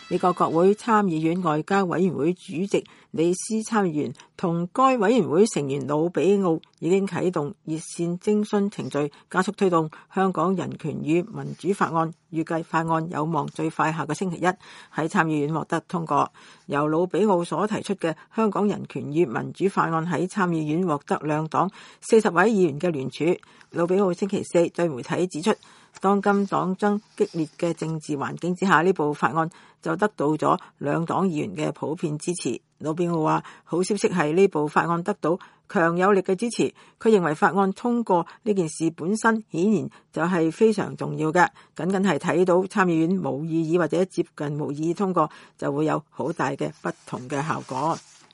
美國國會參議院外交委員會主席李斯參議員同該委員會成員魯比奧已經啟動熱線徵詢程序，加速推動香港人權與民主法案。預計法案有望最快下個星期一喺參議院獲得通過。由魯比奧所提出嘅香港人權與民主法案喺參議院獲得兩黨40位議員嘅聯署。魯比奧星期四對媒體指出，當今黨爭激烈嘅政治環境之下，呢部法案就得到咗兩黨議員嘅普遍支持。魯比奧話，好消息係呢部法案得到強有力嘅支持。佢認為法案通過呢件事本身顯然就係非常重要嘅，僅僅係睇到參議院無異議或者接近無異議通過，就會有好大嘅不同嘅效果。